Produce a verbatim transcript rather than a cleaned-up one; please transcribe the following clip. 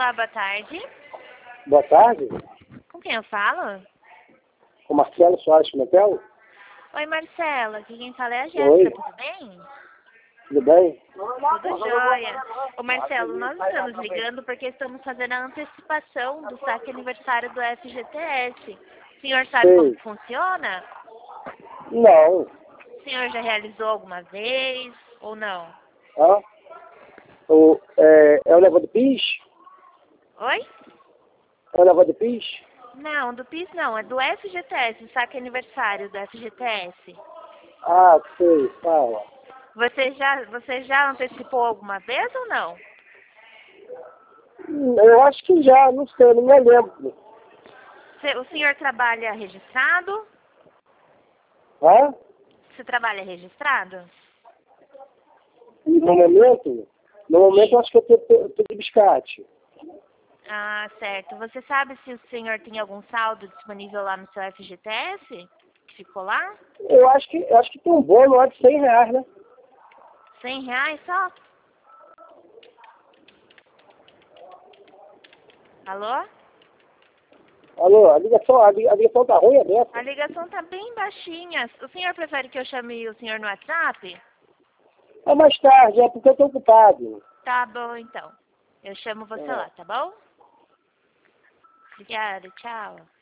Olá, boa tarde. Boa tarde, Com quem eu falo? com Marcelo Soares Pimentel. Oi, Marcela. Aqui quem fala é a Oi. Jéssica, tudo bem? Tudo bem? Tudo jóia. Ô, Marcelo, nós estamos ligando porque estamos fazendo a antecipação do saque aniversário do F G T S. O senhor sabe Sei. como funciona? Não. O senhor já realizou alguma vez ou não? Hã? O, é, é o negócio do PIS? Oi? É o negócio do PIS? Não, do PIS não, é do F G T S, o saque aniversário do F G T S. Ah, sei, fala. Você já, você já antecipou alguma vez ou não? Hum, Eu acho que já, não sei, não me lembro. Você- O senhor trabalha registrado? Hã? Você trabalha registrado? E no momento, no momento eu acho que eu tô, tô, tô de biscate. Ah, certo. Você sabe se o senhor tem algum saldo disponível lá no seu F G T S? Que ficou lá? Eu acho que, eu acho que tem um bônus lá de cem reais, né? Cem reais só? Alô? Alô, a ligação, a li- a ligação tá ruim, é dessa? A ligação tá bem baixinha. O senhor prefere que eu chame o senhor no WhatsApp? É mais tarde, é porque eu tô ocupado. Tá bom, então. Eu chamo você É. lá, tá bom? Obrigada, tchau.